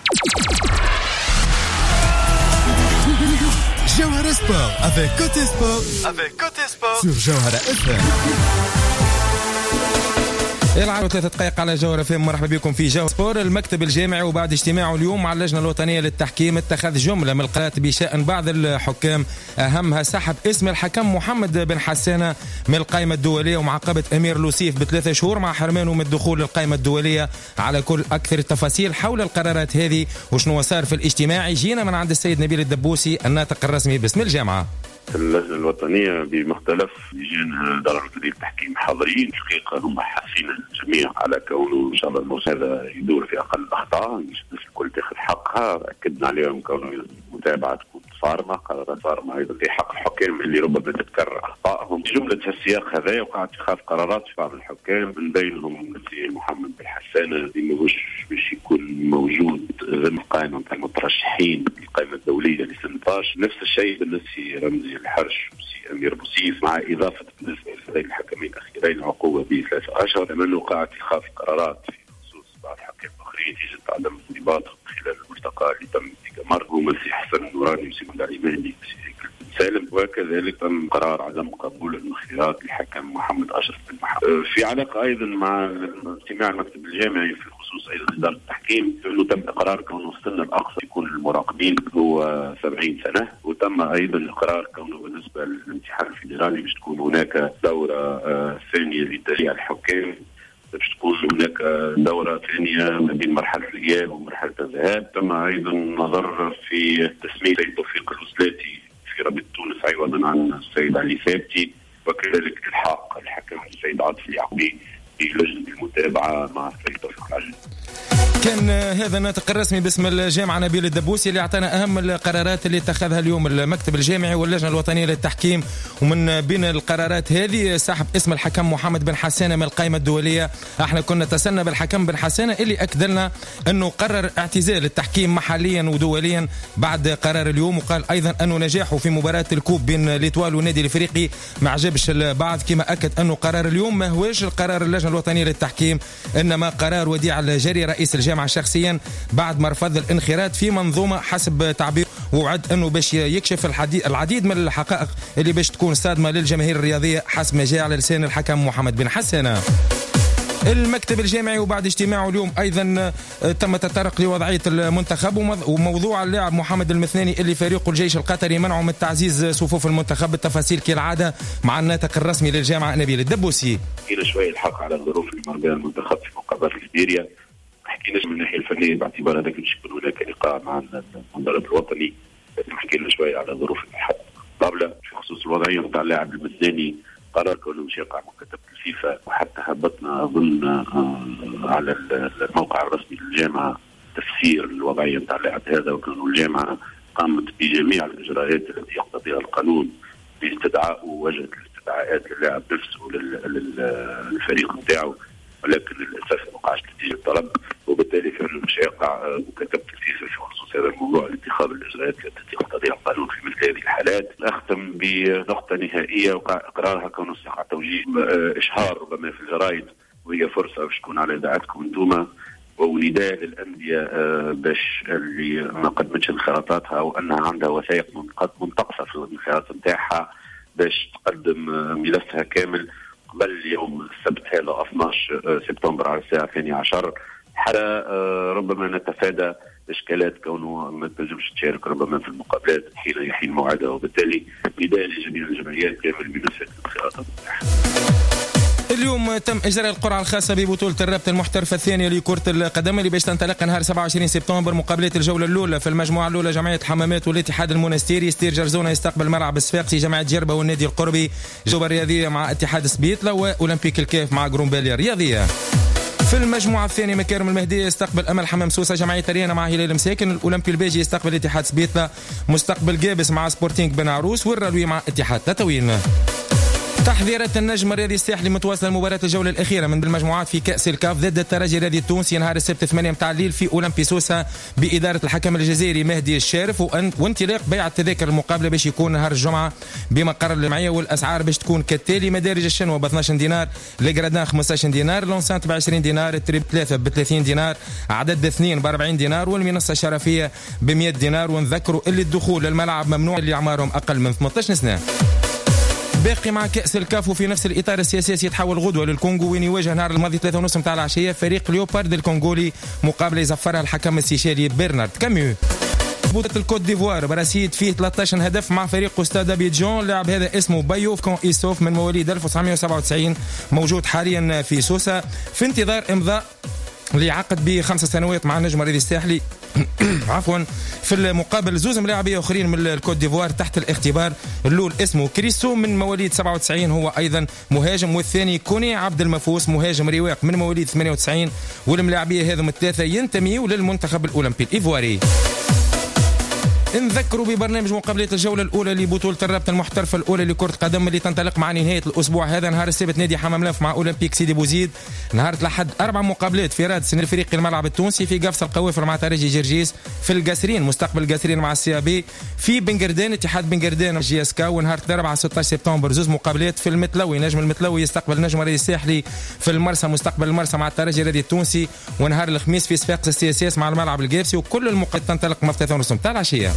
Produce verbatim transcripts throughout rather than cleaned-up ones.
Jawhara Sport avec Côté Sport, avec Côté Sport sur Jawhara إف إم. العاب ثلاثة دقائق على جوهرة فهم. مرحبا بكم في جوهرة سبور. المكتب الجامعي وبعد اجتماعه اليوم مع اللجنة الوطنية للتحكيم اتخذ جملة من القرارات بشأن بعض الحكام، أهمها سحب اسم الحكم محمد بن حسانة من القائمة الدولية ومعاقبة أمير لوسيف بثلاثة شهور مع حرمانه من الدخول للقائمة الدولية. على كل أكثر التفاصيل حول القرارات هذه وشنو صار في الاجتماع جينا من عند السيد نبيل الدبوسي الناطق الرسمي باسم الجامعة. اللجنة الوطنية بمختلف لجان دار التحكيم حاضرين، حقيقة هم حاسين الجميع على كونه إن شاء الله الموسم هذا يدور في أقل أخطاء، الناس الكل تاخذ حقها، أكدنا عليهم كونه المتابعة تكون صارمة، قرارات صارمة أيضا في حق الحكام اللي ربما تتكرر أخطائهم. جملة السياق هذا وقع اتخاذ قرارات في بعض الحكام من بينهم السيد محمد بن حسانة اللي مش باش يكون موجود ضمن القائمة نتاع المترشحين القائمة الدولية ل اثني عشر. نفس الشيء بالنسبة رمزي الحرش وسي أمير بوسيف، مع إضافة بالنسبة لهذين الحكمين الأخيرين العقوبة بثلاثة أشهر. من وقع اتخاذ قرارات في خصوص بعض الحكام الآخرين يجب عدم انضباطهم خلال الملتقى اللي تم في قمر، هما السي حسن النوراني وسي مدعي مهدي سالم، وكذلك تم قرار عدم قبول المخيرات للحكم محمد أشرف بن محمد. في علاقة أيضا مع اجتماع المكتب الجامعي في خصوص أيضا إدارة التحكيم، أنه تم قرار كونه السن الأقصى يكون المراقبين هو سبعين سنة، وتم أيضا قرار كونه بالنسبة للامتحان الفيدرالي باش تكون هناك دورة ثانية لتشريع الحكام، باش تكون هناك دورة ثانية ما بين مرحلة الإياب ومرحلة الذهاب. تم أيضا نظر في تسمية توفيق الوسلاتي في رابطة تونس عوضا عن السيد علي ثابتي، وكذلك الحاق الحكم السيد عاطف اليعقوبي في لجنة المتابعة مع السيد توفيق العجل. كان هذا الناطق الرسمي باسم الجامعة نبيل الدبوسي اللي اعطانا أهم القرارات اللي اتخذها اليوم المكتب الجامعي واللجنة الوطنية للتحكيم. ومن بين القرارات هذه سحب اسم الحكم محمد بن حسانة من القائمة الدولية. احنا كنا اتصلنا بالحكم بن حسانة اللي أكد لنا أنه قرر اعتزال التحكيم محليا ودوليا بعد قرار اليوم، وقال أيضا أنه نجاحه في مباراة الكوب بين ليتوال والنادي الإفريقي ما عجبش البعض، كما أكد أنه قرار اليوم ما هوش القرار اللجنة الوطنية للتحكيم إنما قرار وديع الجري رئيس الجامعة شخصيا بعد ما رفض الانخراط في منظومة حسب تعبير، ووعد أنه باش يكشف العديد من الحقائق اللي باش تكون صادمة للجماهير الرياضية حسب ما جاء على لسان الحكم محمد بن حسانة. المكتب الجامعي وبعد اجتماعه اليوم أيضا تم تطرق لوضعية المنتخب وموضوع اللاعب محمد المثناني اللي فريق الجيش القطري منعه من تعزيز صفوف المنتخب. بالتفاصيل كالعادة مع الناطق الرسمي للجامعة نبيل الدبوسي. حكينا شوية الحق على الظروف اللي مر بها المنتخب في مقابلة ليبيريا، حكيناش من الناحية الفنية باعتبار هذاك باش يكون هناك لقاء مع المدرب الوطني، حكينا شوية على ظروف الحد قبل في خصوص الوضعية نتاع اللاعب المثناني. قرار كونه مش يقع مكتبة الفيفا، وحتى هبطنا أظن على الموقع الرسمي للجامعة تفسير الوضعية نتاع اللاعب هذا، وكانوا الجامعة قامت بجميع الإجراءات التي يقتضيها القانون باستدعاء ووجد الاستدعاءات للاعب نفسه وللفريق نتاعه، ولكن للأسف ما وقعش نتيجة الطلب، وبالتالي فعلا مش يقع مكتبة الفيفا في خصوص هذا الموضوع لاتخاذ الإجراءات التي يقتضيها القانون في مثل هذه الحالات. أختم بنقطة نهائية وقع إقرارها كونه استقع توجيه إشهار ربما في الجرائد، وهي فرصة باش تكون على إذاعتكم أنتم، ونداء للأندية باش اللي ما قدمتش انخراطاتها أو أنها عندها وثائق منتقصة في الانخراط نتاعها باش تقدم ملفها كامل قبل يوم السبت هذا اثني عشر سبتمبر على الساعة الثانية عشر، حتى ربما نتفادى إشكالات كونه ما تنجمش تشارك ربما في المقابلات حين يحين موعدها، وبالتالي نداء لجميع الجمعيات كامل بنفس الانخراطات. اليوم تم إجراء القرعة الخاصة ببطولة الرابطة المحترفة الثانية لكرة القدم اللي باش تنطلق نهار سبعة وعشرين سبتمبر. مقابلات الجولة الأولى في المجموعة الأولى جمعية حمامات والاتحاد المونستيري. ستير جرزونة يستقبل ملعب الصفاقسي، جماعة جربة والنادي القربي، جوبة الرياضية مع اتحاد سبيطلة، وأولمبيك الكاف مع جرومباليا الرياضية. في المجموعة الثانية مكارم المهدية يستقبل أمل حمام سوسة، جمعية ريانا مع هلال مساكن، الأولمبي الباجي يستقبل اتحاد سبيطلة، مستقبل جابس مع سبورتينغ بن عروس، والرلوي مع اتحاد تطاوين. تحذيرات النجم الرياضي الساحلي متواصله المباراه الجوله الاخيره من بالمجموعات في كاس الكاف ضد الترجي الرياضي التونسي نهار السبت ثمانية متاع الليل في اولمبي سوسه باداره الحكم الجزائري مهدي الشارف، وانطلاق بيع التذاكر المقابله باش يكون نهار الجمعه بمقر الجمعيه، والاسعار باش تكون كالتالي: مدارج الشنوه ب اثناش دينار، الجرادان خمسة عشر دينار، لونسانت ب عشرين دينار، التريب ثلاثة ب ثلاثين دينار، عدد اثنين ب أربعين دينار، والمنصه الشرفيه ب مئة دينار. ونذكروا اللي الدخول للملعب ممنوع اللي اعمارهم اقل من ثمانية عشر سنه. باقي مع كأس الكاف وفي نفس الإطار السياسي يتحول غدوة للكونغو وين يواجه نهار الماضي ثلاثة ونص متاع العشية فريق ليوبارد الكونغولي مقابلة يزفرها الحكم السيشالي برنارد كاميو. بطولة الكوت ديفوار براسيد فيه ثلاثة عشر هدف مع فريق استاد ابيجان. اللاعب هذا اسمه بايوف كون إيسوف من مواليد ألف وتسعمئة وسبعة وتسعين، موجود حاليا في سوسة في انتظار امضاء لعقد بخمس سنوات مع النجم الرياضي الساحلي عفوا. في المقابل زوز ملاعبيه اخرين من الكوت ديفوار تحت الاختبار. الاول اسمه كريسو من مواليد سبعة وتسعين، هو ايضا مهاجم، والثاني كوني عبد المفوس مهاجم رواق من مواليد ثمانية وتسعين، والملاعبيه هذم الثلاثه ينتميوا للمنتخب الاولمبي الايفواري. نذكروا ببرنامج مقابلات الجولة الأولى لبطولة الرابطة المحترفة الأولى لكرة القدم اللي تنطلق مع نهاية الأسبوع هذا. نهار السبت نادي حمام لف مع أولمبيك سيدي بوزيد. نهار الأحد أربع مقابلات في رادس الفريق الملعب التونسي، في قفص القوافر مع ترجي جرجيس، في القاسرين مستقبل القاسرين مع السي بي، في بنقردان اتحاد بنقردان جي اس كا. ونهار الأربعاء ستة عشر سبتمبر زوز مقابلات في المتلوي، نجم المتلوي يستقبل النجم الرياضي الساحلي، في المرسى مستقبل المرسى مع الترجي الرياضي التونسي. ونهار الخميس في صفاقس السي اس اس مع الملعب القابسي، وكل المقابلات تنطلق من ثلاثة ونص متاع العشية.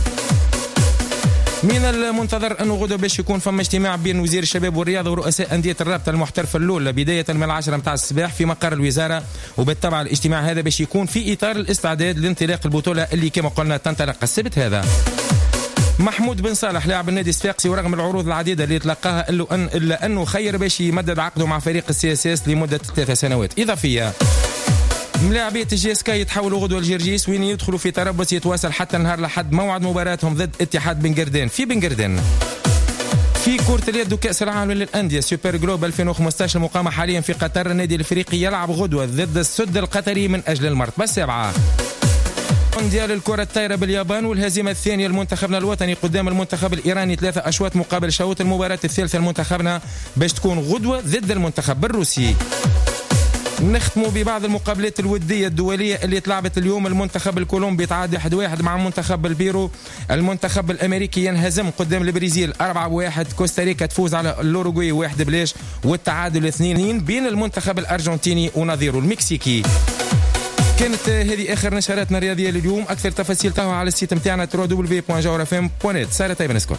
من المنتظر أنه غدا باش يكون فما اجتماع بين وزير الشباب والرياضة ورؤساء أندية الرابطة المحترفة الأولى بداية من العاشرة متاع الصباح في مقر الوزارة، وبالطبع الاجتماع هذا باش يكون في إطار الاستعداد لانطلاق البطولة اللي كما قلنا تنطلق السبت هذا. محمود بن صالح لاعب النادي الصفاقسي ورغم العروض العديدة اللي تلقاها إلا, أن إلا أنه خير باش يمدد عقده مع فريق السي اس اس لمدة ثلاث سنوات إضافية. ملاعبية الجي اس كا يتحولوا غدوة لجرجيس وين يدخلوا في تربص يتواصل حتى نهار لحد موعد مباراتهم ضد اتحاد بنقردان في بنقردان. في كرة اليد وكأس العالم للأندية سوبر جلوب ألفين وخمسطعش المقامة حاليا في قطر، النادي الافريقي يلعب غدوة ضد السد القطري من أجل المرتبة السابعة. مونديال الكرة الطايرة باليابان والهزيمة الثانية لمنتخبنا الوطني قدام المنتخب الإيراني ثلاثة أشواط مقابل شوط. المباراة الثالثة لمنتخبنا باش تكون غدوة ضد المنتخب الروسي. نختموا ببعض المقابلات الودية الدولية اللي تلعبت اليوم. المنتخب الكولومبي تعادل واحد واحد مع منتخب البيرو. المنتخب الأمريكي ينهزم قدام البرازيل أربعة واحد. كوستاريكا تفوز على الأوروغواي واحد بلاش، والتعادل اثنين بين المنتخب الأرجنتيني ونظيره المكسيكي. كانت هذه آخر نشراتنا الرياضية لليوم. أكثر تفاصيل تهوى على السيت متاعنا دبليو دبليو دبليو دوت جوهر اف ام دوت نت. سارة طيب نسكر.